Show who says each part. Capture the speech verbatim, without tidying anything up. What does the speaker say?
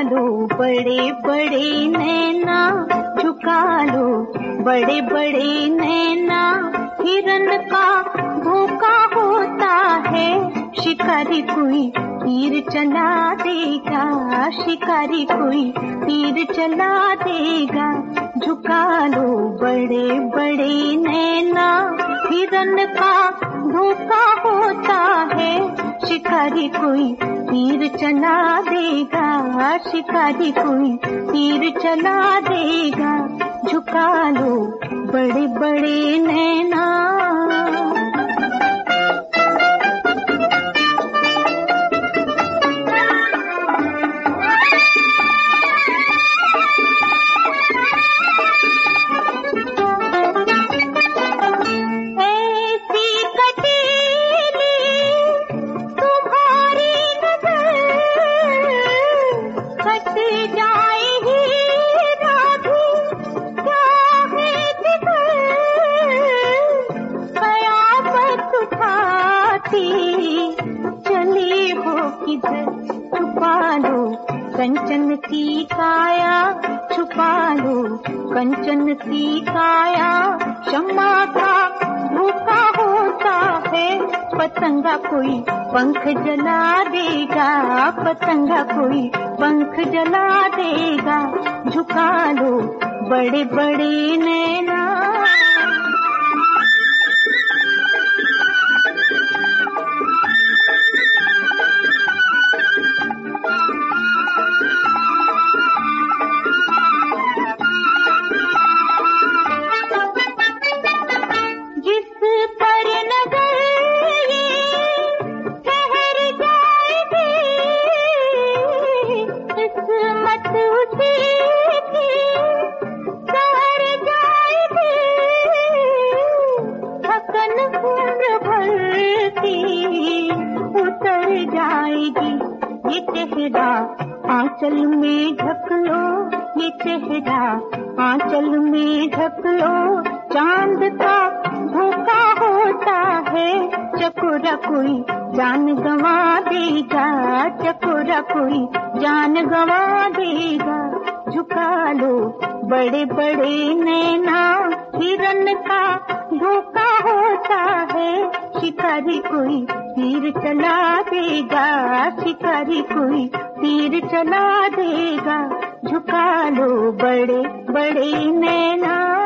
Speaker 1: लो बड़े बड़े नैना, झुका लो बड़े बड़े नैना। हिरन का भूखा होता है, शिकारी कोई तीर चला देगा, शिकारी कोई तीर चला देगा। झुका लो बड़े बड़े नैना, हिरन का भूखा होता है, शिकारी कोई तीर चला देगा, शिकारी कोई तीर चला देगा। झुका लो बड़े बड़े नैना। चली हो किधर, छुपा लो कंचन की काया, छुपा लो कंचन की काया। शम्मा का भूखा होता है, पतंगा कोई पंख जला देगा, पतंगा कोई पंख जला देगा। झुका लो बड़े बड़े नैना। उतर जाएगी ये चेहरा आंचल में ढक लो, ये चेहरा आंचल में ढक लो। चांद का धोखा होता है, चकोरा कोई जान गंवा देगा, चकोरा कोई जान गंवा देगा। झुका लो बड़े बड़े नैना, हिरन का धोखा होता है, शिकारी कोई तीर चला देगा, शिकारी कोई तीर चला देगा। झुका लो बड़े बड़े नैना।